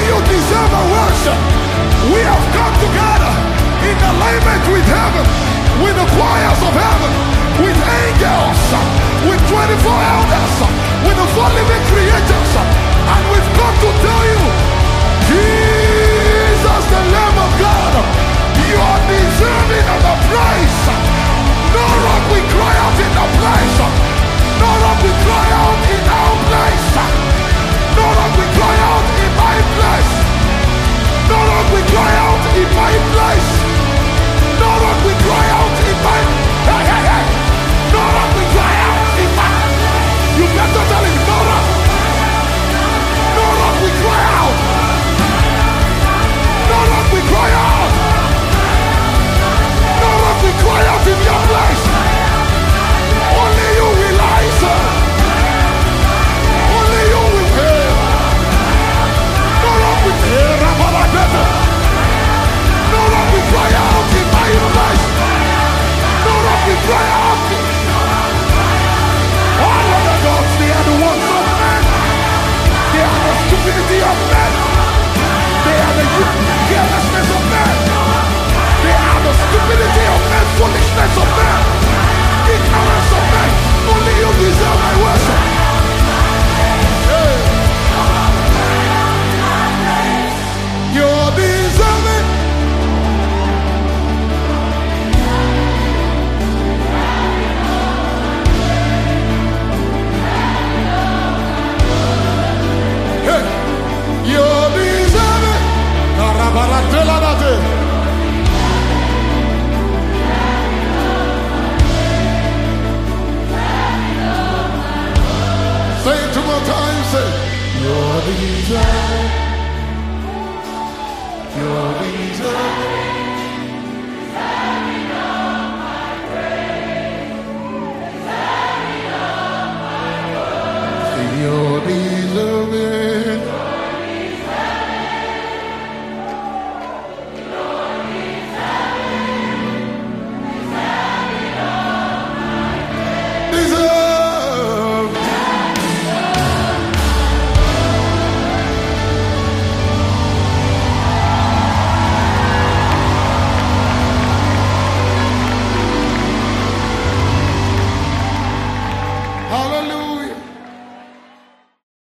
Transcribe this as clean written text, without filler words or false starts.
you deserve our worship. We have come together in alignment with heaven, with the choirs of heaven, with angels, with 24 elders, with the 4 living creators, and we've come to tell you, Jesus, the Lamb of God, you are deserving of the praise. No rock we cry out in the place. No rock we cry out in our place. No rock we cry out in my place. No rock we cry out in my place. No rock we cry out in my. Hey, hey, hey. No rock we cry out in my. You better tell him no rock. No rock we cry out. No rock we cry out. No rock we cry out in your place. Only you will answer. Only you will hear. No rock we hear. No rock we cry out in my place. No rock we cry out. All of the gods, they are the works of men. They are the stupidity of men. They are the carelessness of men. They are the stupidity of men, foolishness of men, ignorance of men. Only you deserve my worship. Hey. You're deserving. Hey. You're deserving. Karabaratela. Say it 2 more times, say, you're the desire.